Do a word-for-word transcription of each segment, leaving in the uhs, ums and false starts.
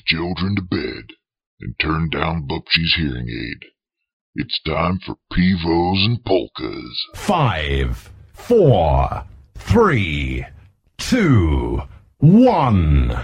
children to bed and turn down Bubshy's hearing aid. It's time for Pivos and Polkas. Five, four, three, two, one.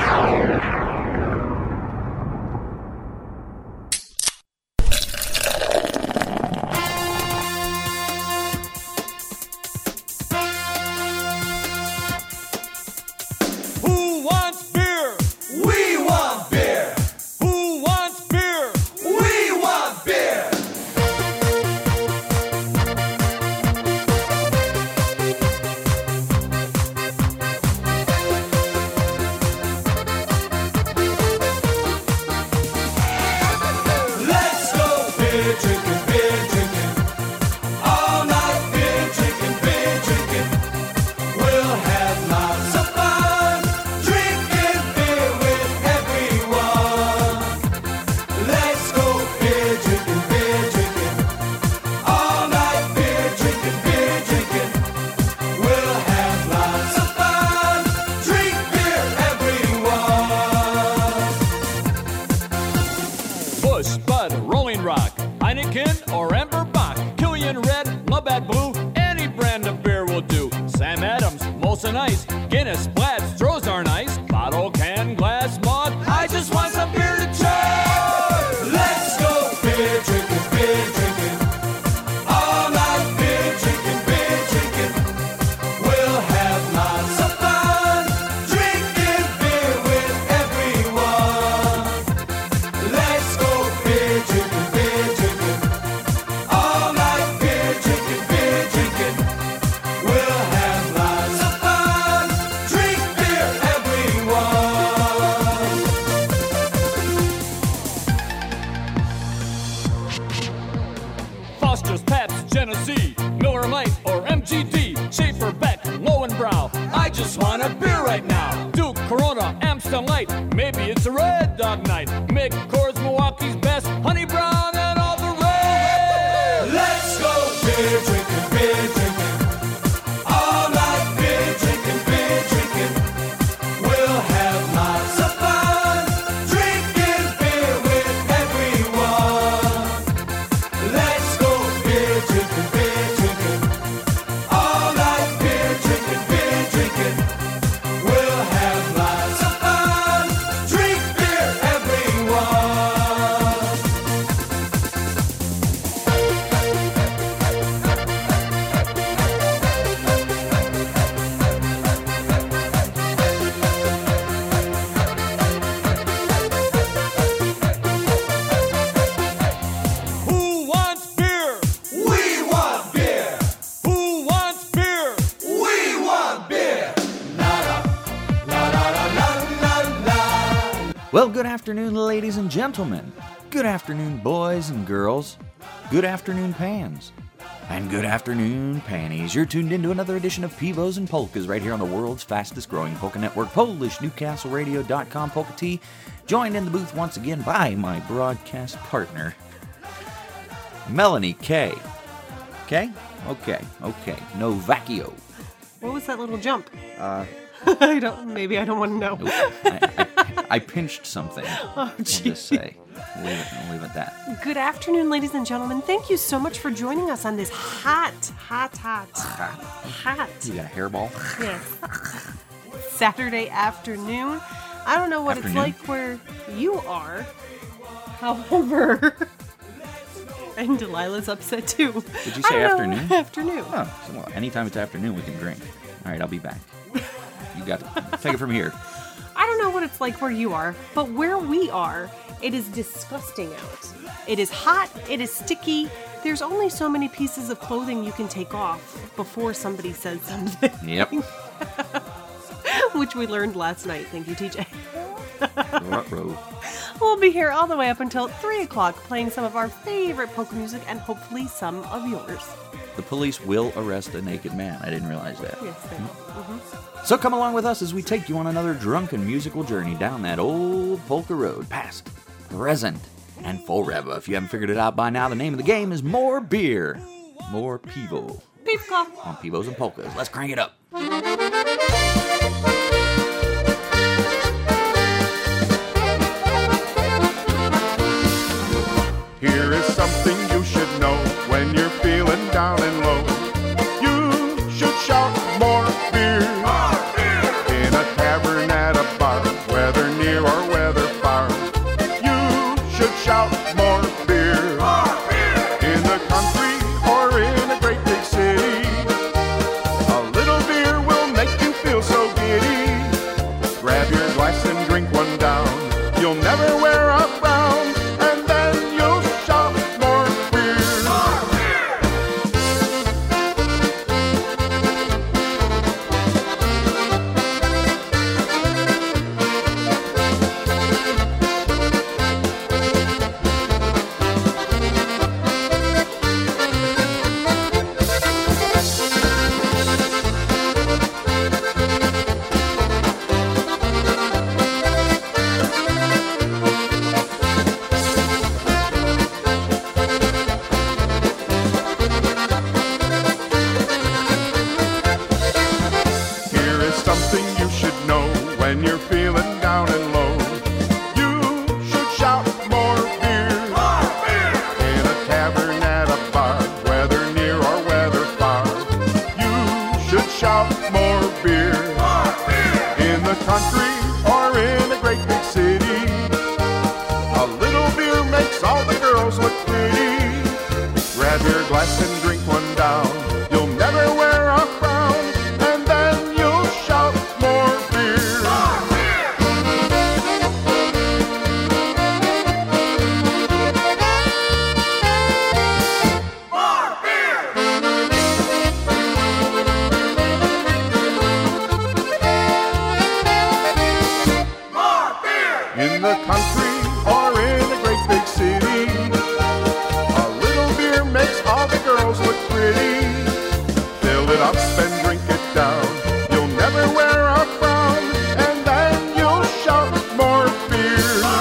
Well, good afternoon, ladies and gentlemen. Good afternoon, boys and girls. Good afternoon, pans. And good afternoon, panties. You're tuned into another edition of Pivos and Polkas right here on the world's fastest growing polka network, Polish Newcastle Radio dot com Polka Tea. Joined in the booth once again by my broadcast partner, Melanie K. Okay? Okay, okay. No vaccio. What was that little jump? Uh... I don't. Maybe I don't want to know. Nope. I, I, I pinched something. Oh, jeez. We'll just say. We'll leave it, we'll leave it at that. Good afternoon, ladies and gentlemen. Thank you so much for joining us on this hot, hot, hot, Hot. hot. You got a hairball? Yes. Saturday afternoon. I don't know what Afternoon. it's like where you are. However, and Delilah's upset too. Did you I say don't afternoon? know. Afternoon. Oh, so, well, anytime it's afternoon, we can drink. All right, I'll be back. You got it. Take it from here. I don't know what it's like where you are, but where we are, it is disgusting out. It is hot, it is sticky. There's only so many pieces of clothing you can take off before somebody says something. Yep. Which we learned last night. Thank you, T J. Ruh-roh. We'll be here all the way up until three o'clock playing some of our favorite polka music and hopefully some of yours. The police will arrest a naked man. I didn't realize that. Yes, they will. Mm-hmm. So come along with us as we take you on another drunken musical journey down that old polka road, past, present, and forever. If you haven't figured it out by now, the name of the game is More Beer, More Pivo. Pivka. On Pivos and Polkas. Let's crank it up. in the country or in a great big city, a little beer makes all the girls look pretty. Fill it up and drink it down. You'll never wear a frown, and then you'll shout more beer.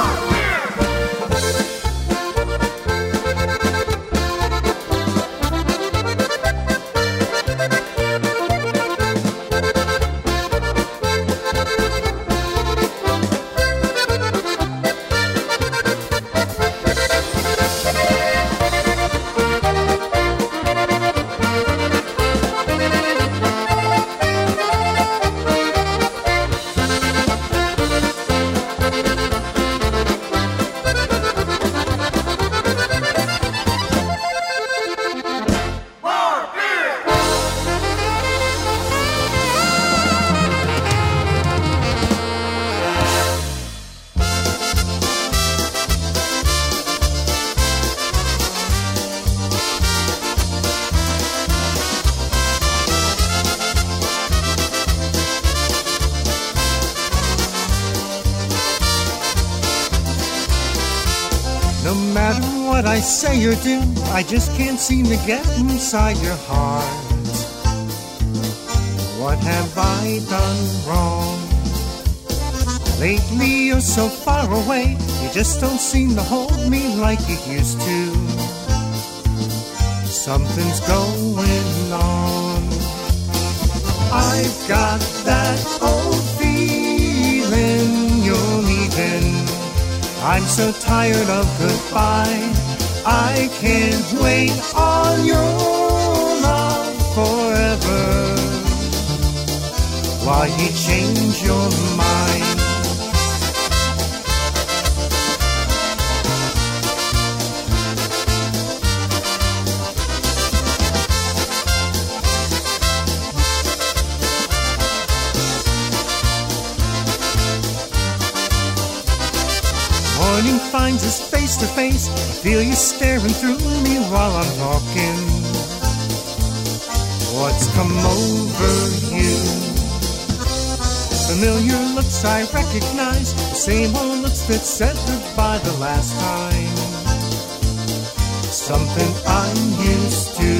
No matter what I say or do, I just can't seem to get inside your heart. What have I done wrong? Lately you're so far away, you just don't seem to hold me like you used to. Something's going on. I've got that old feeling you're leaving. I'm so tired of goodbye. I can't wait on your love forever. Why you change your mind? Morning finds us face to face. Feel you staring through me while I'm talking. What's come over you? Familiar looks I recognize, the same old looks that said goodbye the last time. Something I'm used to.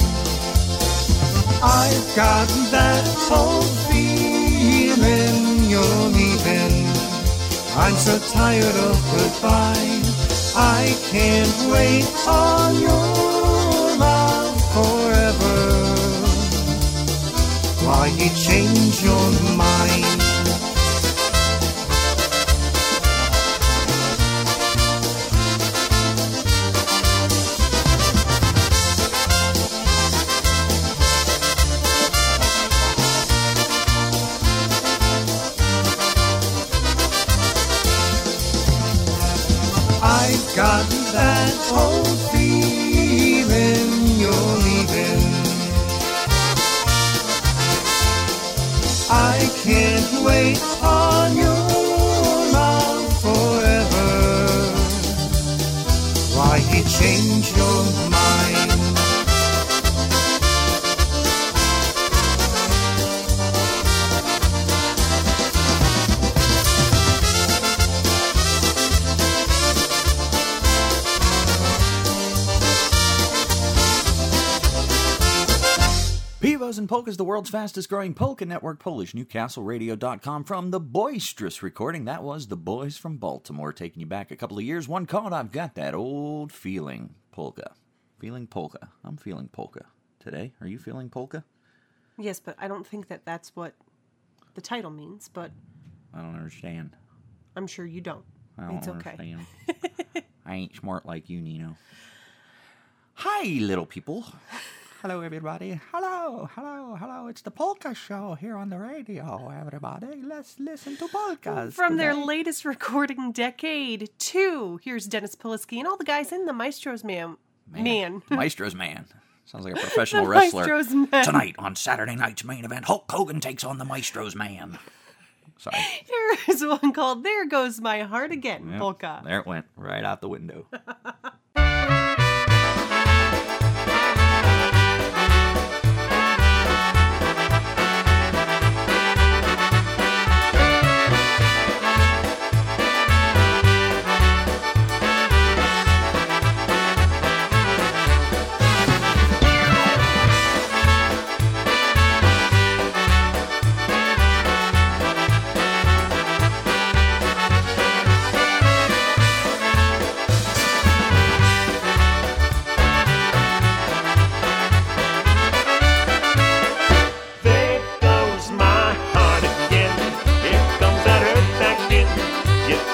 I've got that old feeling you're leaving. I'm so tired of goodbye. I can't wait on your love forever. Why you change your mind? I've got that old feeling you're leaving. I can't wait on your love forever. Why you change your mind? Pivos and Polkas, the world's fastest growing polka network, Polish Newcastle Radio dot com. From the boisterous recording, that was the boys from Baltimore, taking you back a couple of years. One called I've Got That Old Feeling Polka. Feeling polka. I'm feeling polka today. Are you feeling polka? Yes, but I don't think that that's what the title means, but I don't understand. I'm sure you don't. I don't It's okay. understand. I ain't smart like you, Nino. Hi, little people. Hello, everybody. Hello, hello, hello. It's the Polka Show here on the radio, everybody. Let's listen to polkas From their today. latest recording, Decade two, here's Dennis Polisky and all the guys in the Maestro's Man. Man. Maestro's Man. Sounds like a professional The wrestler. Maestro's Man. Tonight on Saturday night's main event, Hulk Hogan takes on the Maestro's Man. Sorry. Here's one called There Goes My Heart Again, Yep, polka. There it went, right out the window.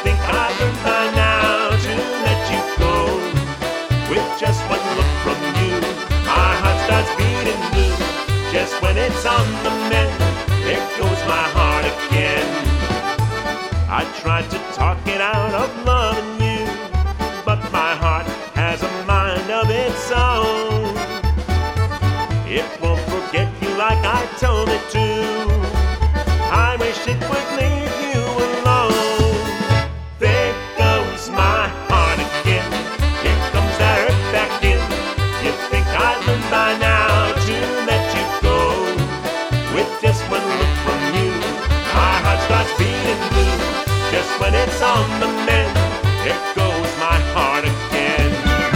think I've learned by now to let you go. With just one look from you, my heart starts beating blue. Just when it's on the mend, there goes my heart again. I tried to talk it out of loving you, but my heart has a mind of its own. It won't forget you like I told it to. I wish it would leave you alone. There goes my heart again. Here comes that hurt back in. You think I'd learn by now to let you go. With just one look from you, my heart starts beating blue. Just when it's on the mend, there goes my heart again.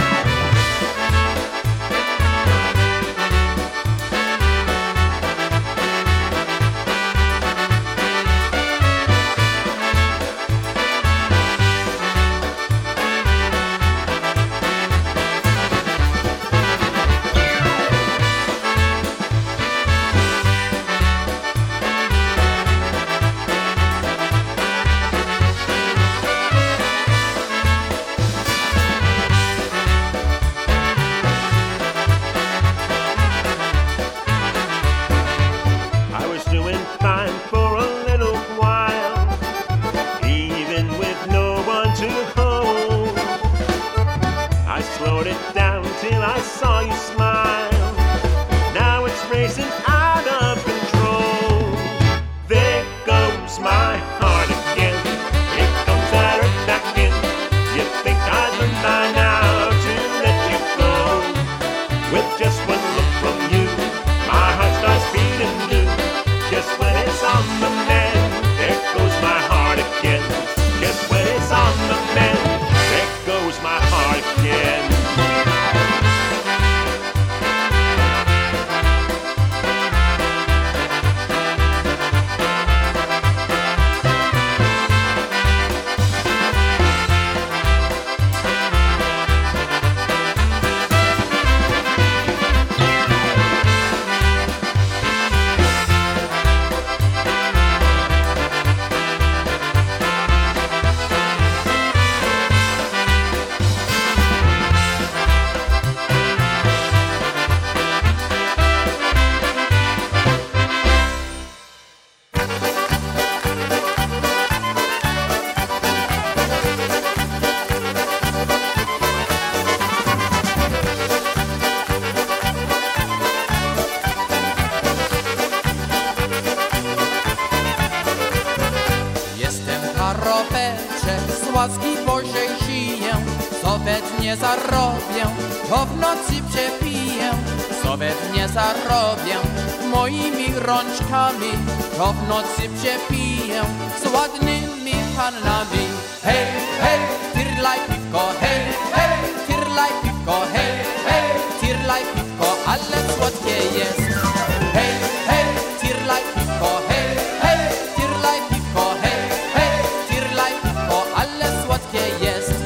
łaski Bożej żyję, nawet nie zarobię, to w nocy przepiję, nawet nie zarobię, moimi rączkami, to w nocy przepiję, z ładnymi panami. Hej, hej, tyrlaj piwko, hej, hej, tyrlaj piwko, hej, hej, tyrlaj piwko, ale słodkie jest. Hej, hej, tyrlaj piwko, hej, hej, tyrlaj piwko, hej, hej, tyrlaj piwko, ale słodkie jest.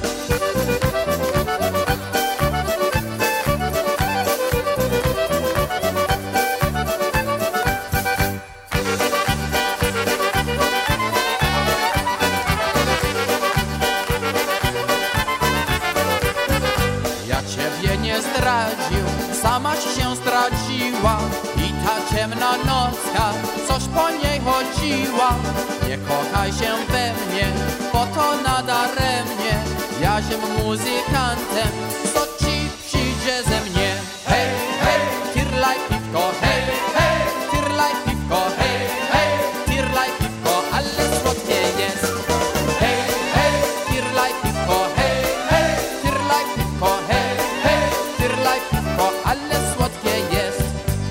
Ja ciebie nie zdradził, samaś się zdradziła i ta ciemna nocka coś po niej chodziła. Nie kochaj się we mnie, bo to nadaremnie, jaźm muzykantem, co ci przyjdzie ze mnie. Hej, hej, tyrlaj piwko, hej, hej, tyrlaj piwko, hej, hej, tyrlaj piwko, ale słodkie jest. Hej, hej, tyrlaj piwko, hej, hej, tyrlaj piwko, hej, hej, tyrlaj piwko, ale słodkie jest.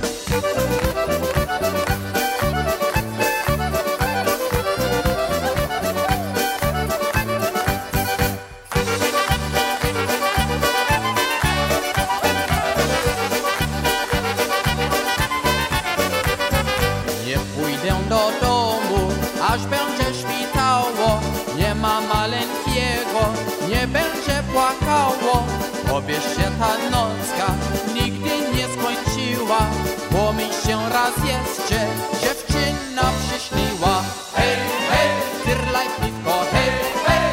Nie pójdę do domu, aż będzie świtało. Nie ma maleńkiego, nie będzie płakało. Powiesz się ta nocka nigdy nie skończyła, bo mi się raz jeszcze dziewczyna przyśniła. Hej, hej, tyrlaj piwko, hej, hej,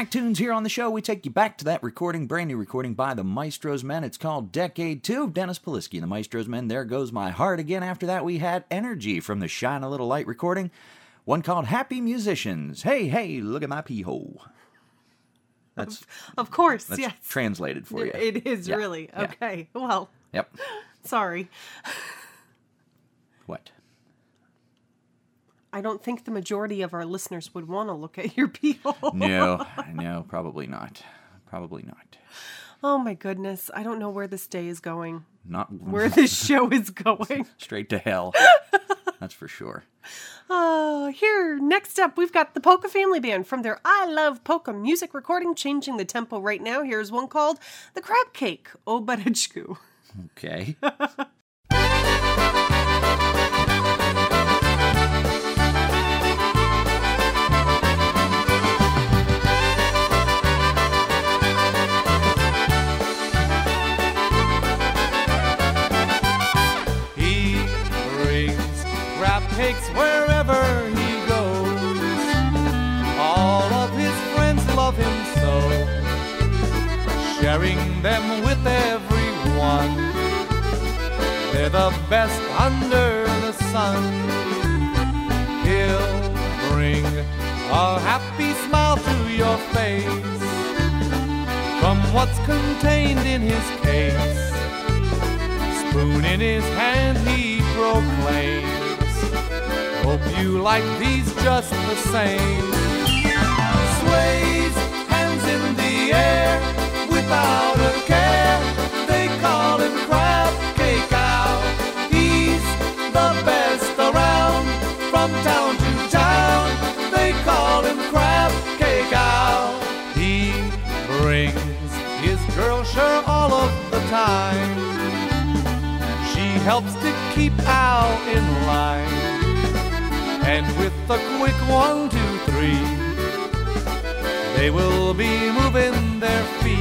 Throwback tunes here on the show. We take you back to that recording, brand new recording by the Maestros Men. It's called Decade two of Dennis Polisky and the Maestros Men. There Goes My Heart Again. After that, we had Energy from the Shine a Little Light recording. One called Happy Musicians. Hey, hey, look at my pee hole. That's, of, of course, that's yes. translated for you. It is Yeah, really. yeah. Okay, well. Yep. Sorry. What? I don't think the majority of our listeners would want to look at your pee hole. No, no, probably not. Probably not. Oh my goodness. I don't know where this day is going. Not Where this show is going. Straight to hell. That's for sure. Uh, here, next up, we've got the Polka Family Band from their I Love Polka music recording, changing the tempo right now. Here's one called The Crab Cake, O Bareczku. Okay. He brings crab cakes wherever he goes. All of his friends love him so, sharing them with everyone. They're the best under the sun. He'll bring a happy smile to your face from what's contained in his case. Spoon in his hand he proclaims, hope you like these just the same. Sways hands in the air without a care. They call him Crab Cake Al. He's the best around. From town to town they call him Crab Cake Al. He brings his girl sure all of the time. She helps to keep Al in line. And with a quick one, two, three, they will be moving their feet.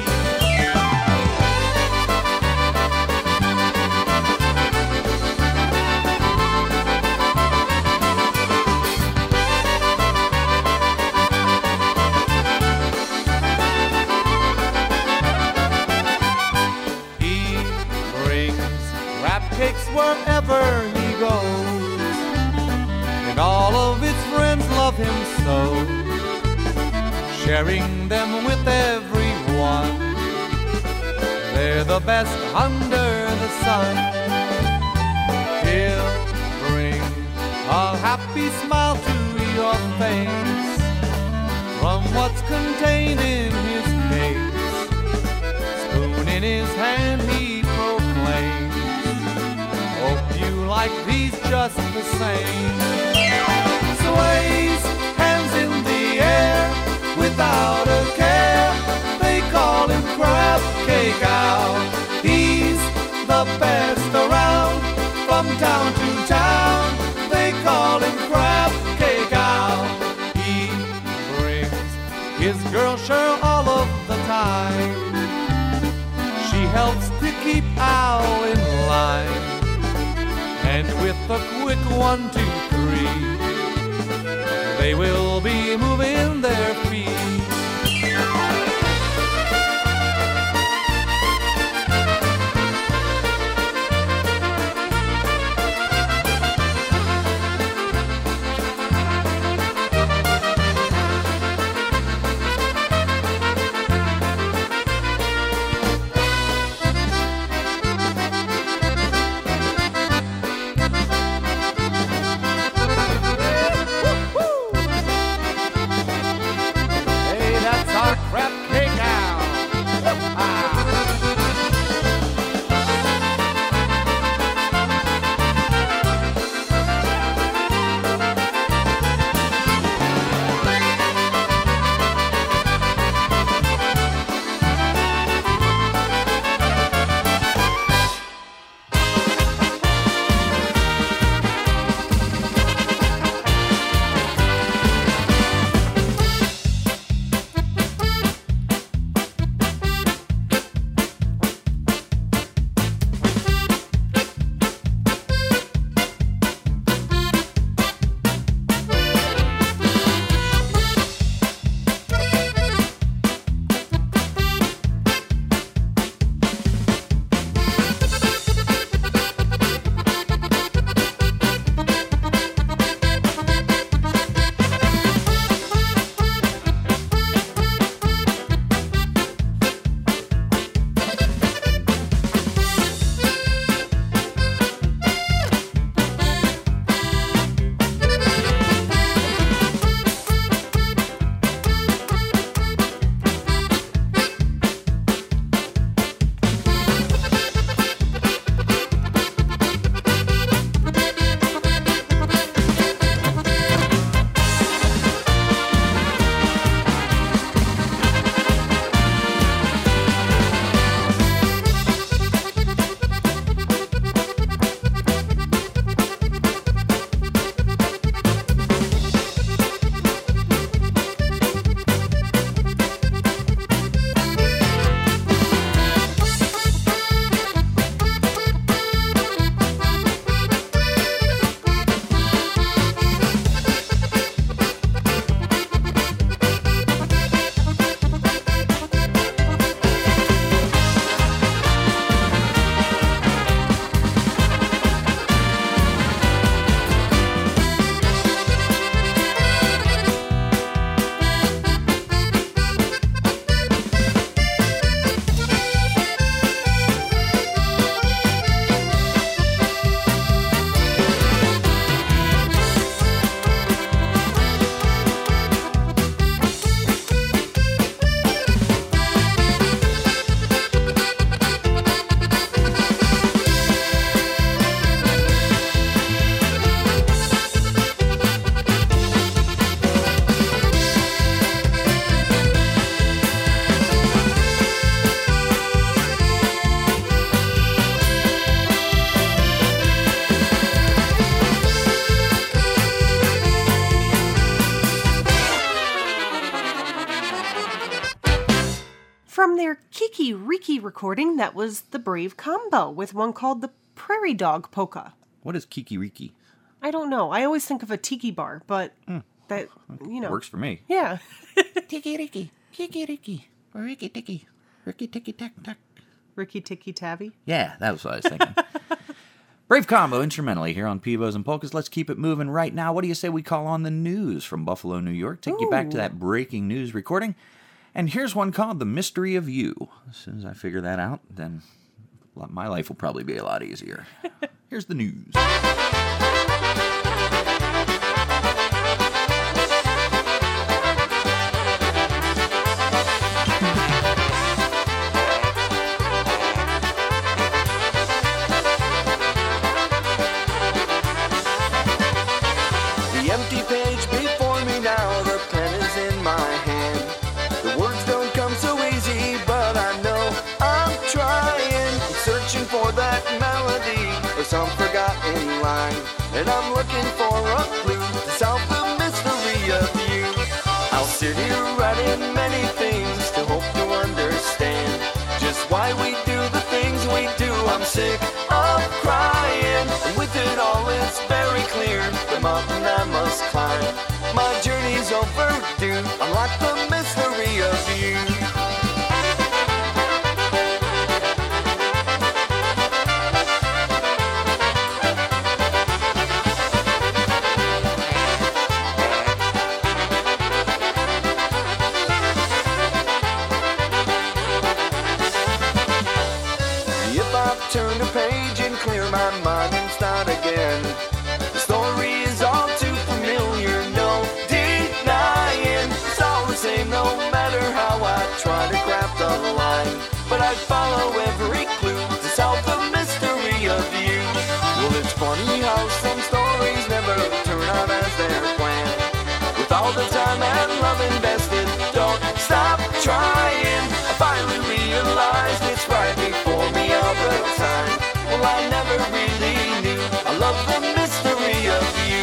He brings crab cakes wherever he goes, and all of his friends love him so, sharing them with everyone. They're the best under the sun. He'll bring a happy smile to your face from what's contained in his case. Spoon in his hand he proclaims, hope you like these just the same. Sways hands in the air without a care. They call him Crab Cake Al. He's the best around. From town to town they call him Crab Cake Al. He brings his girl sure all of the time. She helps to keep Al in line. And with a quick one, two, three, they will be moving their feet. Kiki Riki recording that was the Brave Combo with one called the Prairie Dog Polka. What is Kiki Riki? I don't know. I always think of a tiki bar, but Mm. that, you know. Works for me. Yeah. Tiki Riki, Kiki Riki, Riki Tiki, Riki Tiki Tack Tack. Ricky Tiki Tabby. Yeah, that was what I was thinking. Brave Combo instrumentally here on Pivos and Polkas. Let's keep it moving right now. What do you say we call on the news from Buffalo, New York? Take you back to Ooh. that breaking news recording. And here's one called The Mystery of You. As soon as I figure that out, then my life will probably be a lot easier. Here's the news. The empty page before me now, the pen is in my hand. The words don't come so easy, but I know I'm trying. I'm searching for that melody or some forgotten line, and I'm looking for a clue to solve the mystery of you. I'll sit here writing many things to hope you understand just why we do the things we do. I'm sick of crying, and with it all it's very clear the mountain I must climb. My journey's overdue. Unlock the mystery of you. If I turn a page and clear my mind and start again, the story is all too familiar, no denying. It's all the same no matter how I try to craft a line, but I follow every clue to solve the mystery of you. Well, it's funny how some stories never turn out as they're planned. With all the time and love invested, don't stop trying. I finally realized it's right before me all the time. Well, I never really knew I love the mystery of you.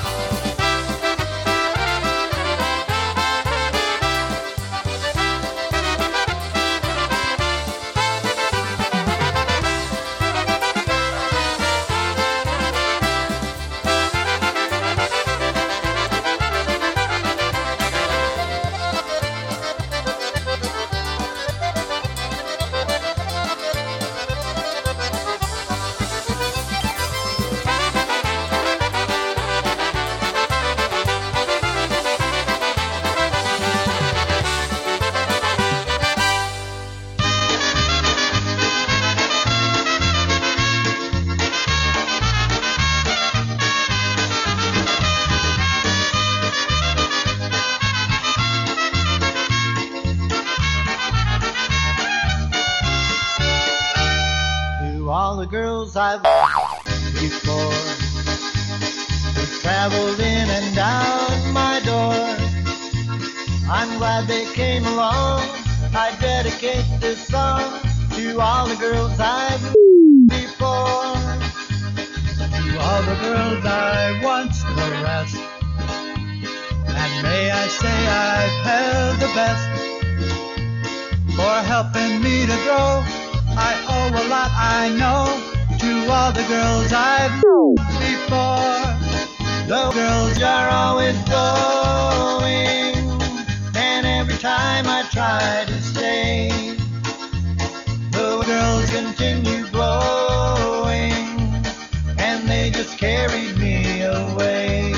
To all the girls I've before, who traveled in and out my door, I'm glad they came along. I dedicate this song to all the girls I've before, to all the girls I once caressed, and may I say I've held the best for helping me to grow. I owe a lot, I know, to all the girls I've known before. The girls are always going, and every time I try to stay, the girls continue glowing, and they just carried me away.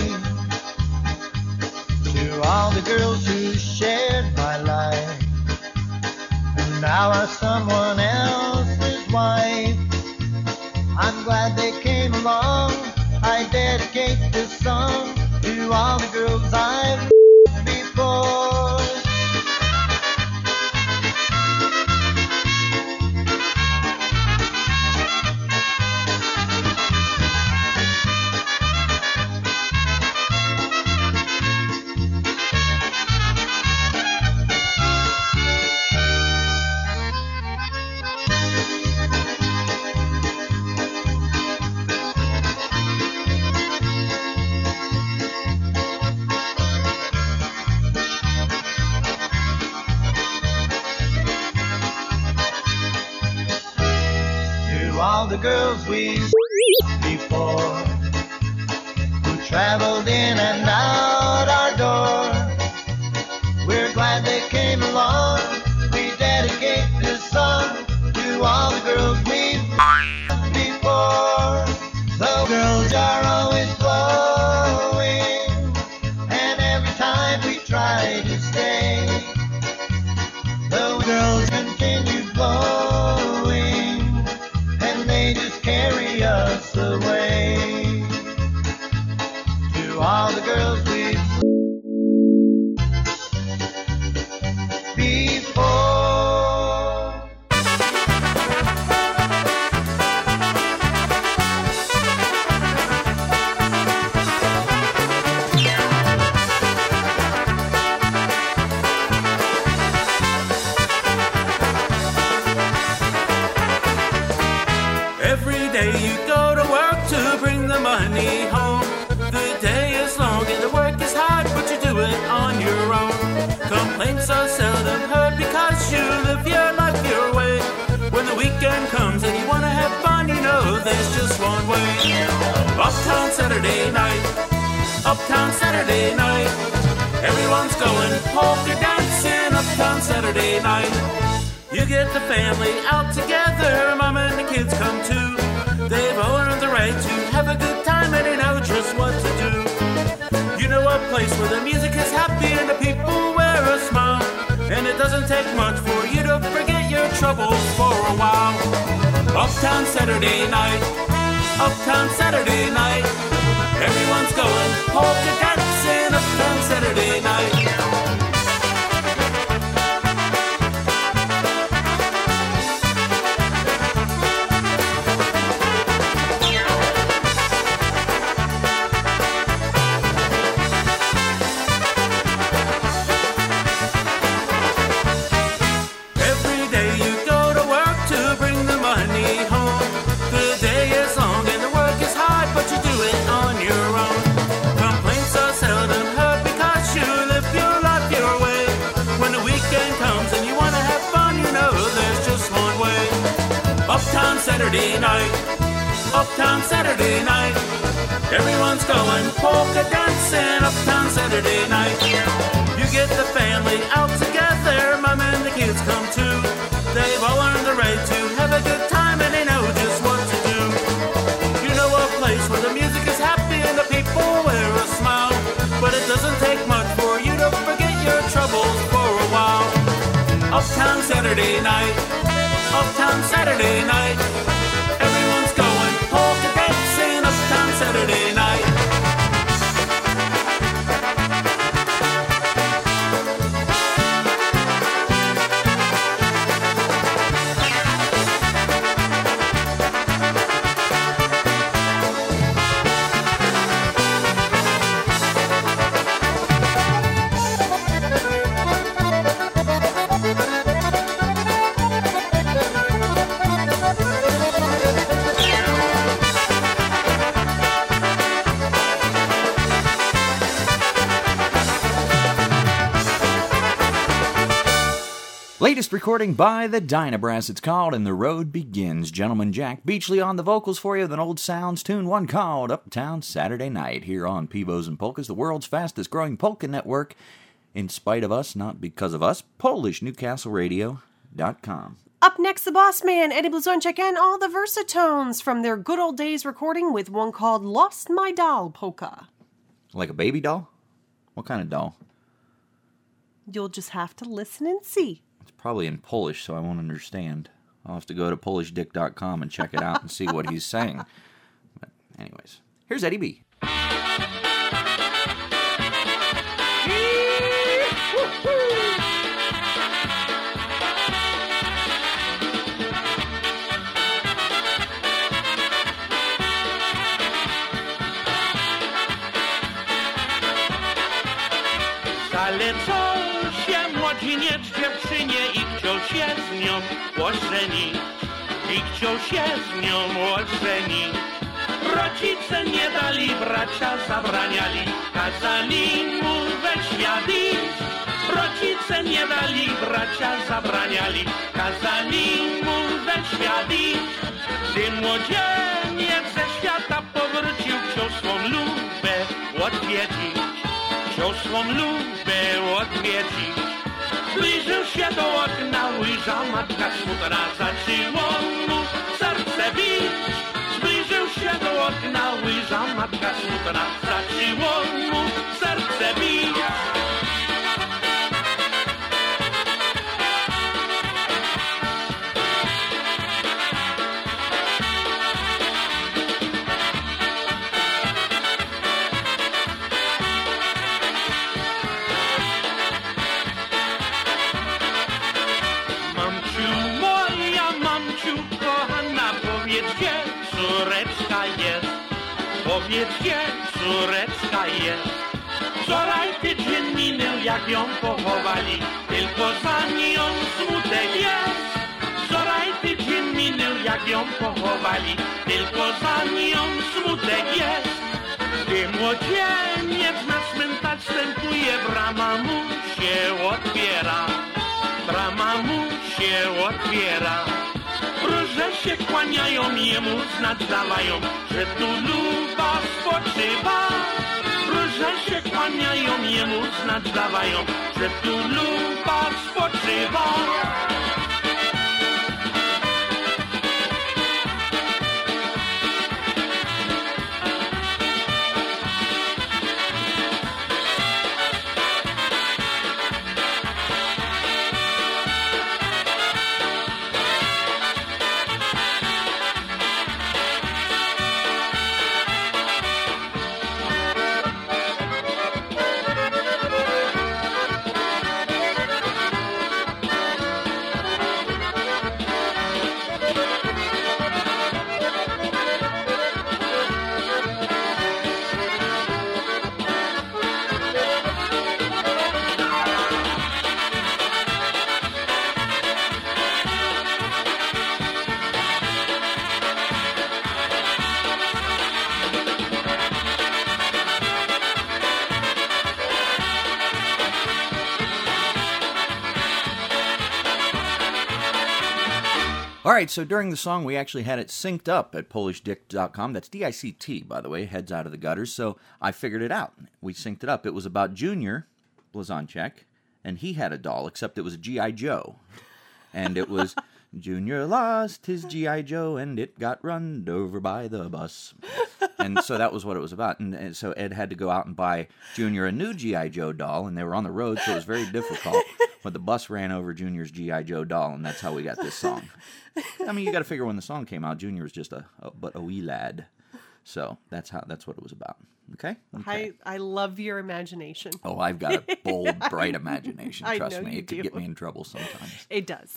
To all the girls who shared my life, and now are someone else's wife, I'm glad they came along. I dedicate this song to all the girls I've loved before. to all the girls we've before, who traveled in and out our door. We're glad they came along. We dedicate this song to all the girls we've before. The girls are always flowing, and every time we try to stay, the girls continue flowing, and they just carry us away. To all the girls we've before. Every day you go to work to bring the money home. The day is long and the work is hard, but you do it on your own. Complaints are seldom heard because you live your life your way. When the weekend comes and you want to have fun, you know there's just one way. Uptown Saturday night, Uptown Saturday night. Everyone's going polka dancing Uptown Saturday night. You get the family out together, mom and the kids come too. They've all earned the right to have a good time and they know just what to do. You know a place where the music is happy and the people wear a smile, and it doesn't take much for you to forget your troubles for a while. Uptown Saturday night, Uptown Saturday night. Everyone's going polka dancing Uptown Saturday night. Uptown Saturday night, Uptown Saturday night. Everyone's going polka dancing Uptown Saturday night. You get the family out together, mom and the kids come too. They've all earned the right to have a good time and they know just what to do. You know a place where the music is happy and the people wear a smile, but it doesn't take much for you to forget your troubles for a while. Uptown Saturday night, Uptown Saturday night. Everyone's going polka dancing Uptown Saturday night. Latest recording by the Dynabrass, it's called And the Road Begins. Gentleman Jack Beachley on the vocals for you with an old sounds tune, one called Uptown Saturday Night, here on Pivos and Polkas, the world's fastest growing polka network, in spite of us, not because of us, Polish Newcastle Radio dot com. Up next, the Boss Man, Eddie Blazonczyk, and all the Versatones from their good old days recording with one called Lost My Doll Polka. Like a baby doll? What kind of doll? You'll just have to listen and see. Probably in Polish, so I won't understand. I'll have to go to Polish Dick dot com and check it out and see what he's saying. But anyways, here's Eddie B. Zalecą się młodziniec dziewczynie i chciał się z nią ożenić. I chciał się z nią ożenić. Rodzice nie dali, bracia zabraniali, kazali mu we świat iść. Rodzice nie dali, bracia zabraniali, kazali mu we świat iść. Gdy młodzieniec ze świata powrócił, chciał swą lubę odwiedzić, chciał swą lubę odwiedzić. Zbliżył się do okna, ujrzał matka smutna, zaczęło mu serce bić. Zbliżył się do okna, ujrzał matka smutna, zaczęło mu serce bić. Powiedz, gdzie córeczka jest. Wczoraj tydzień minął, jak ją pochowali, tylko za nią smutek jest. Wczoraj tydzień minął, jak ją pochowali, tylko za nią smutek jest. Gdy młodzieniec na cmentarz wstępuje, brama mu się otwiera, brama mu się otwiera. Róże się kłaniają, jemu znać dawają, że tu luba spoczywa. Róże się kłaniają, jemu znać dawają, że tu luba spoczywa. All right, so during the song, we actually had it synced up at Polish Dick dot com. That's D I C T, by the way, heads out of the gutters. So I figured it out. We synced it up. It was about Junior Blazonczyk, and he had a doll, except it was a G I. Joe. And it was, Junior lost his G I. Joe, and it got run over by the bus. And so that was what it was about. And, and so Ed had to go out and buy Junior a new G I. Joe doll, and they were on the road, so it was very difficult. But the bus ran over Junior's G I. Joe doll, and that's how we got this song. I mean, you got to figure when the song came out, Junior was just a, a but a wee lad. So that's how that's what it was about. Okay? Okay. I, I love your imagination. Oh, I've got a bold, bright imagination. I Trust know me, you it could do. get me in trouble sometimes. It does.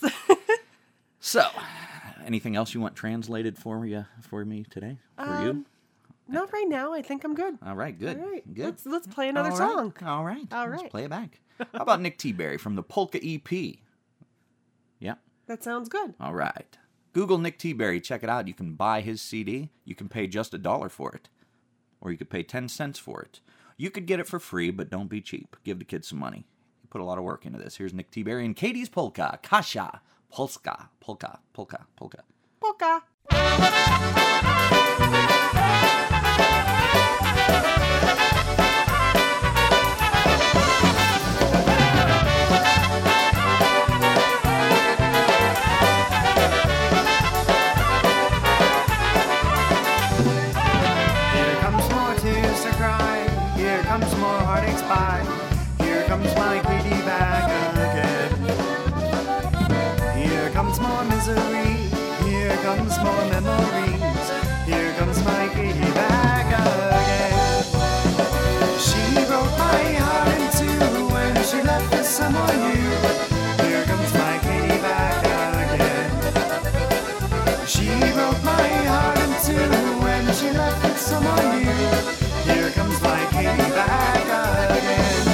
So, anything else you want translated for you for me today? For Um, you? Not right now. I think I'm good. All right, good. All right. Good. Let's let's play another All right, song. All right. All Let's right. play it back. How about Nick T-Berry from the Polka E P? Yeah. That sounds good. All right. Google Nick T-Berry. Check it out. You can buy his C D. You can pay just a dollar for it. Or you could pay ten cents for it. You could get it for free, but don't be cheap. Give the kids some money. You put a lot of work into this. Here's Nick T-Berry and Katie's Polka. Kasia. Polska. Polka. Polka. Polka. Polka. Here comes more tears to cry. Here comes more heartaches by. Here comes my Katie back again. Here comes more misery. Here comes more memories. Here comes my Katie back again. She broke my heart in two when she left for someone new. Here comes my Katie back again. She broke my heart in two when she left with someone new. Here comes my Katie back again.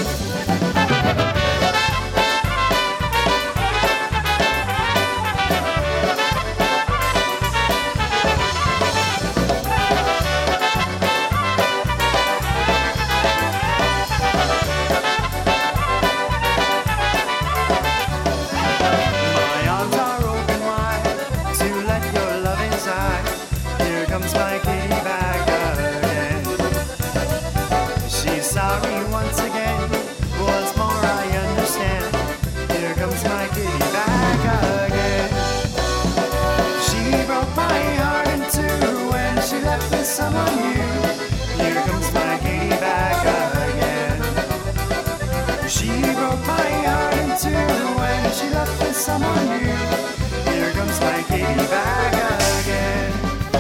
My arms are open wide to let your love inside. comes my kitty back again. She's sorry once again. Once more I understand. Here comes my kitty back again. She broke my heart in two when she left with someone new. Here comes my kitty back again. She broke my heart in two when she left with someone new. Here comes my kitty back again.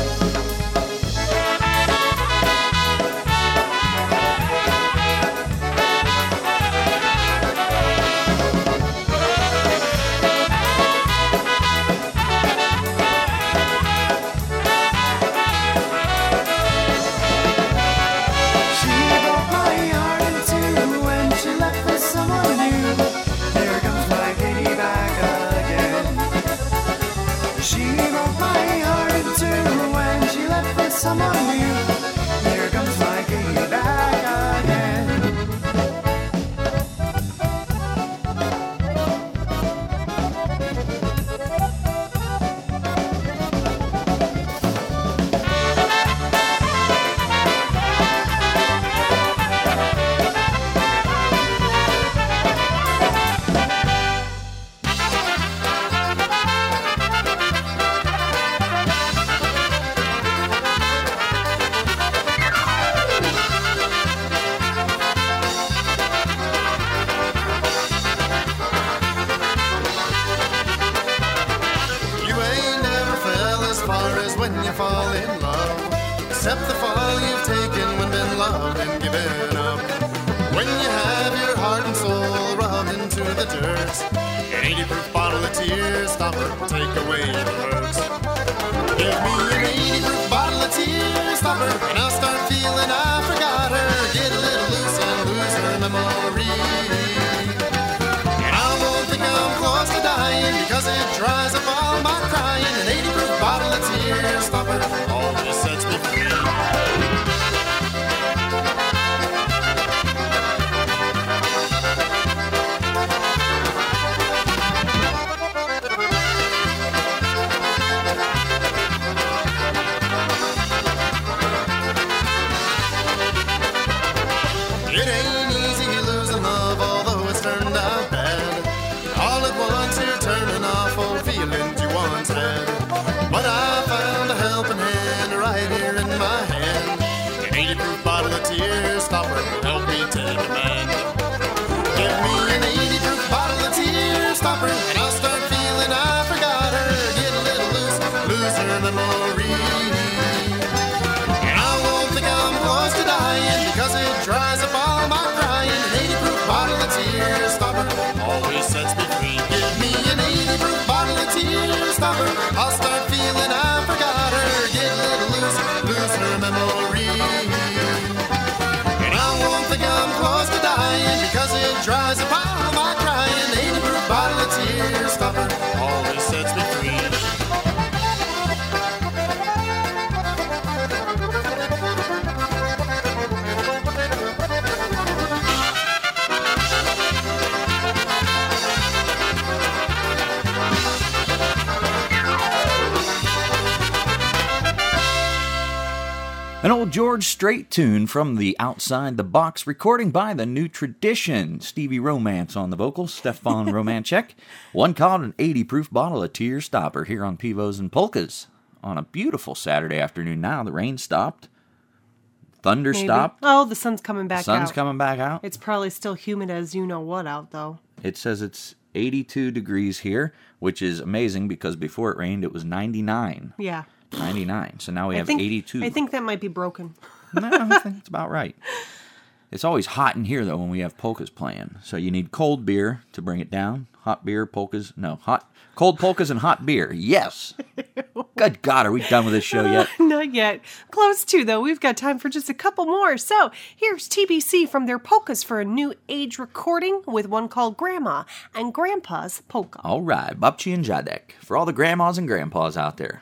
Someone new. Here comes my kitty back again. Fall in love, except the fall you've taken when been loved and given up. When you have your heart and soul rubbed into the dirt, an eighty proof bottle of tears stopper will take away the hurts. Give me an eighty proof bottle of tears stopper, and I'll start feeling I forgot her. Get a little loose and lose her memory, and I won't think I'm close to dying because it dries up all my crying. An eighty proof bottle of tears stopper always sets me free. It ain't easy losing love, although it's turned out bad. All at once you're turning off old feelings you once had. But I found a helping hand right here in my hand. An eighty proof bottle of tears stopper will help me take a man. Give me an eighty proof bottle of tears stopper, and I'll start feeling I forgot her. Get a little loose, lose her memory, and I won't think I'm close to dying because it dries up all my crying. An eighty proof bottle of tears stopper always sets me free. Give me an eighty proof bottle of tears stopper, I'll start feeling I forgot her. Get a little loose, lose her memory, and I won't think I'm close to dying because it dries up all my crying. eighty proof bottle of tears stopper always sets me free. An old George Strait tune from the Outside the Box recording by the New Tradition. Stevie Romance on the vocals, Stefan Romanchek. One called an eighty proof bottle of tear stopper here on Pivos and Polkas. On a beautiful Saturday afternoon now. The rain stopped. Thunder Maybe. stopped. Oh, the sun's coming back Sun's out. Sun's coming back out. It's probably still humid as you know what out, though. It says it's eighty-two degrees here, which is amazing because before it rained it was ninety-nine. Yeah. ninety-nine. So now we I have think, eighty-two. I think that might be broken. No, I think it's about right. It's always hot in here, though, when we have polkas playing. So you need cold beer to bring it down. Hot beer, polkas. No, hot, cold polkas and hot beer. Yes. Good God, are we done with this show yet? Not yet. Close to, though. We've got time for just a couple more. So here's T B C from their polkas for a new age recording with one called Grandma and Grandpa's Polka. All right, Babci and Jadek. For all the grandmas and grandpas out there.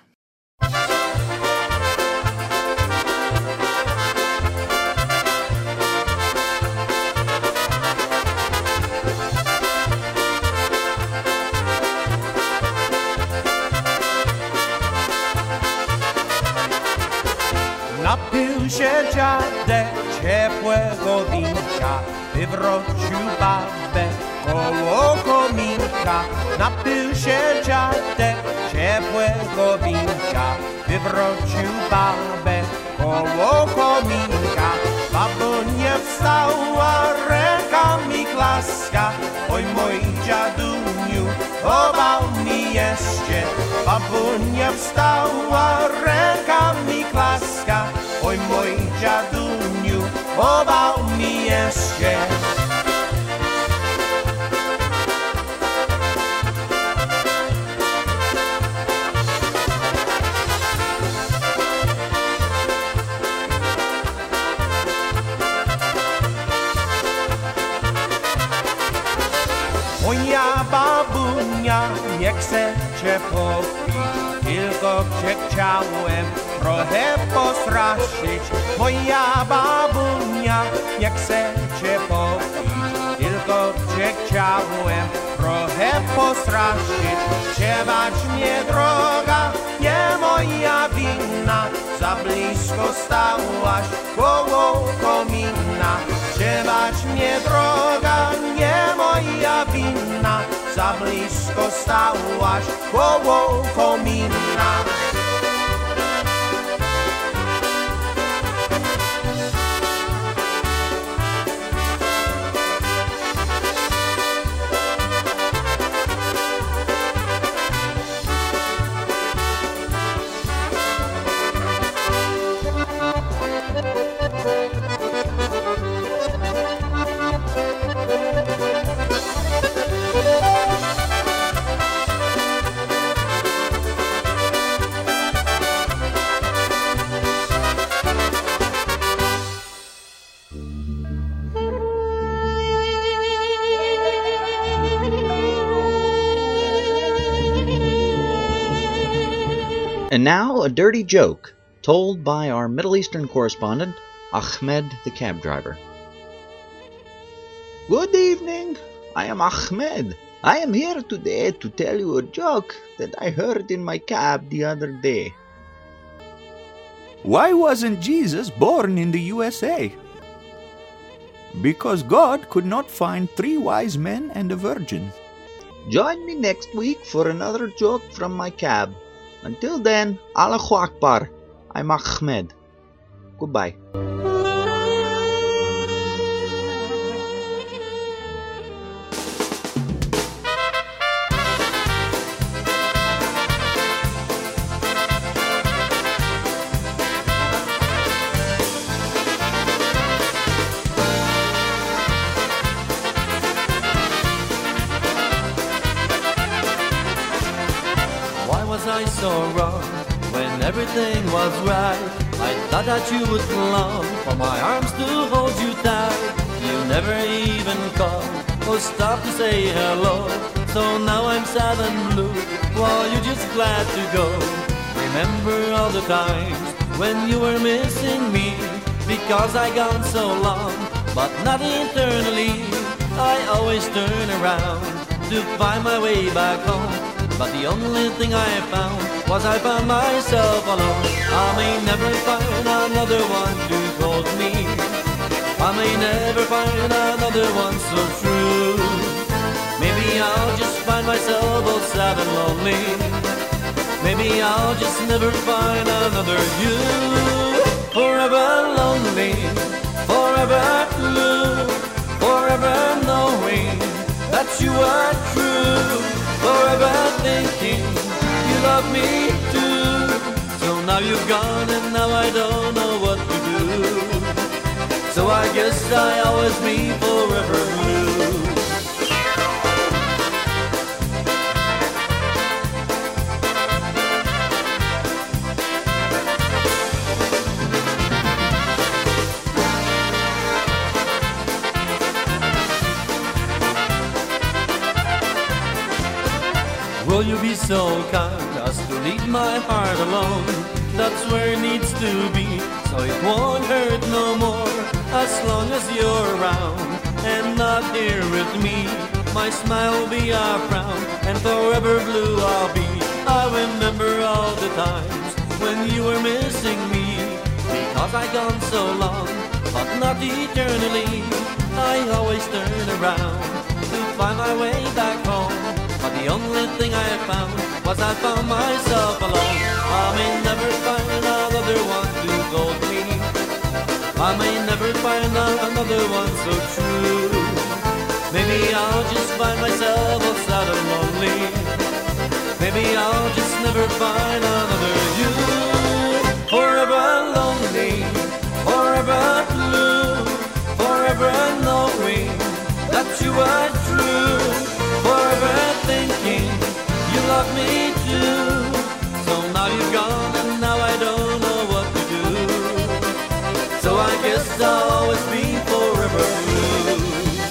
Napił się dziadek ciepłego winka, wywrócił babę koło kominka. Napił się dziadek ciepłego winka, wywrócił babę koło kominka. Babunia wstała, rękami klaska, oj mój dziaduniu, obał mi jeszcze. Babunia wstała, rękami klaska, oj mój dziaduniu, obał mi jeszcze. Moja babunia nie chce cię popić, tylko cię chciałem trochę postraszyć. Moja babunia nie chce cię popić, tylko cię chciałem trochę postraszyć. Ciebać mnie droga, nie moja wina, za blisko stałaś koło komina. Ciebać mnie droga, nie moja wina, za blisko stałaś koło komina. And now a dirty joke told by our Middle Eastern correspondent, Ahmed the cab driver. Good evening, I am Ahmed. I am here today to tell you a joke that I heard in my cab the other day. Why wasn't Jesus born in the U S A? Because God could not find three wise men and a virgin. Join me next week for another joke from my cab. Until then, Allahu Akbar. I'm Ahmed. Goodbye. I so wrong when everything was right? I thought that you would long for my arms to hold you tight. You never even called or stopped to say hello. So now I'm sad and blue while you're just glad to go. Remember all the times when you were missing me, because I gone so long, but not eternally. I always turn around to find my way back home, but the only thing I found was I found myself alone. I may never find another one to hold me. I may never find another one so true. Maybe I'll just find myself all sad and lonely. Maybe I'll just never find another you. Forever lonely, forever blue, forever knowing that you are true. Forever thinking you love me too. So now you've gone and now I don't know what to do. So I guess I always be forever blue. Will you be so kind as to leave my heart alone? That's where it needs to be, so it won't hurt no more. As long as you're around and not here with me, my smile will be a frown, and forever blue I'll be. I remember all the times when you were missing me, because was I gone so long, but not eternally. I always turn around to find my way back home. But the only thing I found was I found myself alone. I may never find another one to hold me. I may never find another one so true. Maybe I'll just find myself all sad and lonely. Maybe I'll just never find another you. Forever lonely, forever blue, forever knowing that you are true. Forever thinking you love me too. So now you're gone and now I don't know what to do. So I guess I'll always be forever blue.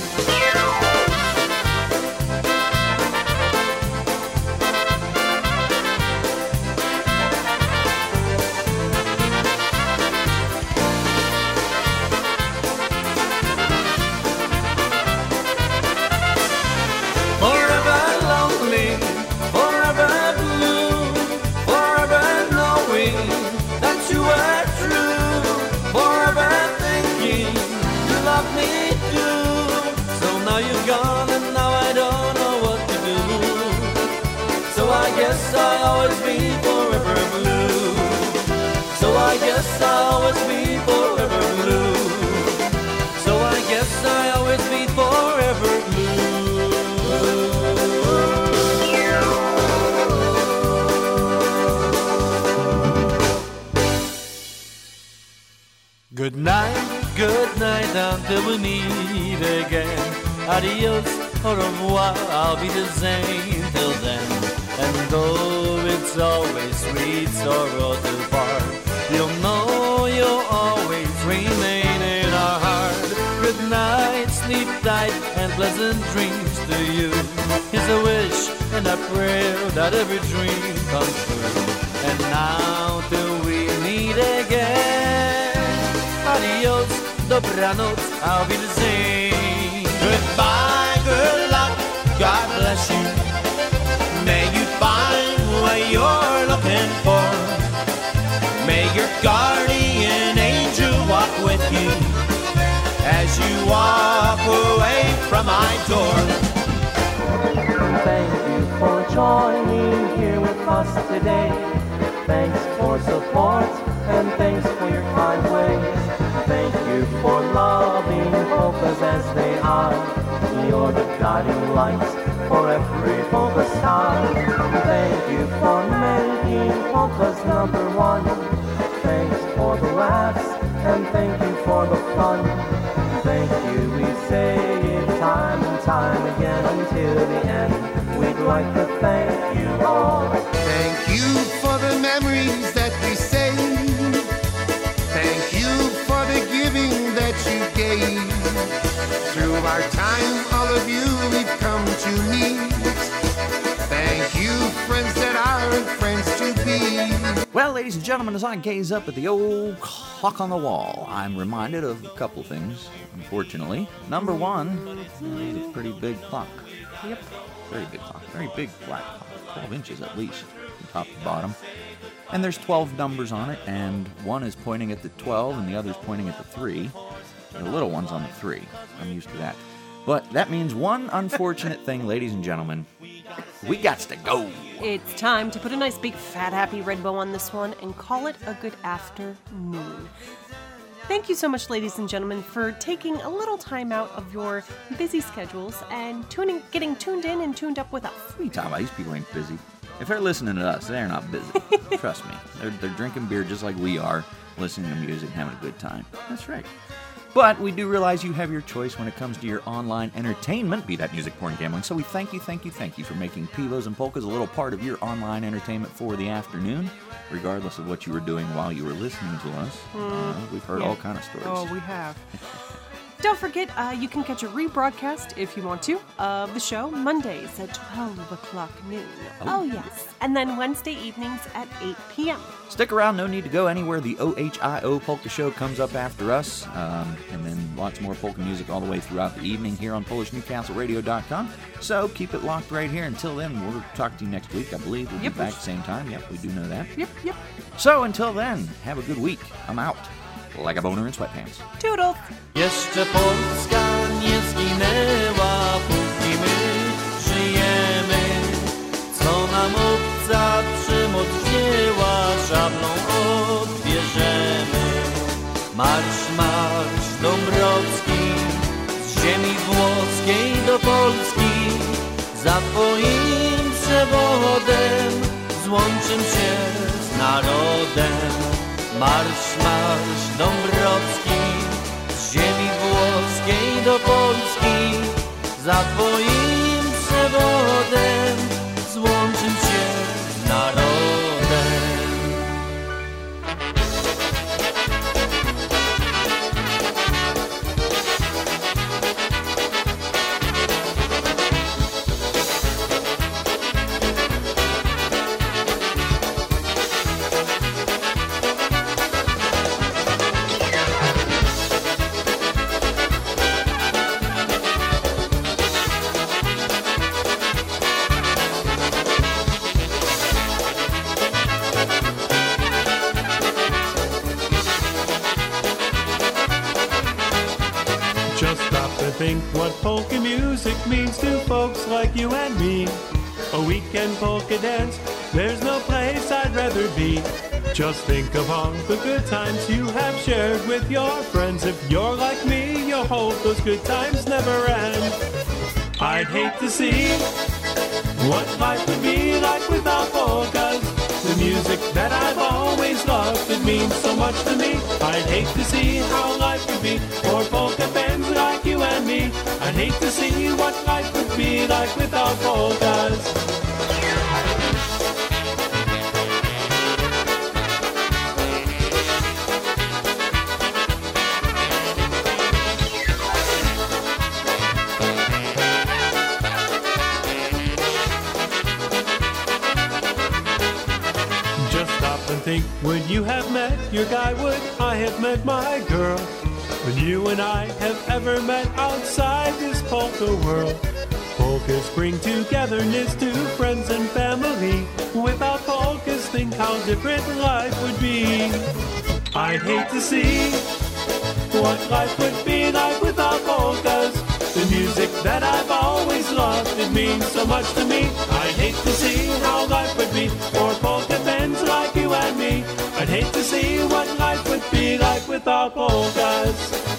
I'll always be forever blue. So I guess I'll always be forever blue. So I guess I'll always be forever blue. Good night, good night, until we meet again. Adios, au revoir, I'll be the same till then. And though it's always sweet sorrow to part, you'll know you'll always remain in our heart. Good night, sleep tight, and pleasant dreams to you. Here's a wish and a prayer that every dream comes true. And now till we meet again, adios, dobranoc, I'll be the same. Goodbye, good luck, God bless you. May you find what you're looking for. May your guardian angel walk with you as you walk away from my door. Thank you for joining here with us today. Thanks for support and thanks for your kind ways. Thank you for loving polkas as they are. You're the guiding light for every polka star. Thank you for making polkas number one. Thanks for the laughs and thank you for the fun. Thank you, we say it time and time again until the end. We'd like to thank you all. Thank you for the memories that we saved. Thank you for the giving that you gave. Through our time, all of you we've come to meet. Thank you, friends that are and friends to be. Well, ladies and gentlemen, as I gaze up at the old clock on the wall, I'm reminded of a couple things, unfortunately. Number one, it's a pretty big clock. Yep. Very big clock. Very big black clock. twelve inches at least, from top to bottom. And there's twelve numbers on it, and one is pointing at the twelve, and the other's pointing at the three. The little one's on the three. I'm used to that. But that means one unfortunate thing, ladies and gentlemen. We gots to go. It's time to put a nice big fat happy red bow on this one and call it a good afternoon. Thank you so much, ladies and gentlemen, for taking a little time out of your busy schedules and tuning, getting tuned in and tuned up with us. What are you talking about? These people ain't busy. If they're listening to us, they're not busy. Trust me. They're, they're drinking beer just like we are, listening to music, and having a good time. That's right. But we do realize you have your choice when it comes to your online entertainment, be that music, porn, gambling. So we thank you, thank you, thank you for making Pivos and Polkas a little part of your online entertainment for the afternoon, regardless of what you were doing while you were listening to us. Mm, uh, we've heard yeah. all kind of stories. Oh, we have. Don't forget, uh, you can catch a rebroadcast, if you want to, of the show Mondays at twelve o'clock noon. Oh. Oh, yes. And then Wednesday evenings at eight p.m. Stick around, no need to go anywhere. The O H I O Polka Show comes up after us, um, and then lots more polka music all the way throughout the evening here on Polish Newcastle Radio dot com. So keep it locked right here. Until then, we'll talk to you next week, I believe. We'll Yep. be back at the same time. Yep, we do know that. Yep, yep. So until then, have a good week. I'm out. like a boner in sweatpants. Toodles! Jeszcze Polska nie zginęła, póki my żyjemy. Co nam obca przemoc wzięła, szablą odbierzemy. Marsz, marsz Dąbrowski, z ziemi włoskiej do Polski. Za twoim przewodem złączym się z narodem. Marsz, marsz Dąbrowski, z ziemi włoskiej do Polski. Za twoim przewodem złączym się z narodem. Just stop to think what polka music means to folks like you and me. A weekend polka dance, there's no place I'd rather be. Just think of all the good times you have shared with your friends. If you're like me, you hope those good times never end. I'd hate to see what life would be like without polkas. The music that I've always loved, it means so much to me. I'd hate to see how life would be for polka fans like you and me. I'd hate to see what life would be like without polkas. Think, would you have met your guy? Would I have met my girl? Would you and I have ever met outside this polka world? Polkas bring togetherness to friends and family. Without polkas, think how different life would be. I'd hate to see what life would be like without polkas. The music that I've always loved, it means so much to me. I'd hate to see how life would be for polka fans like you and me. I'd hate to see what life would be like without polkas.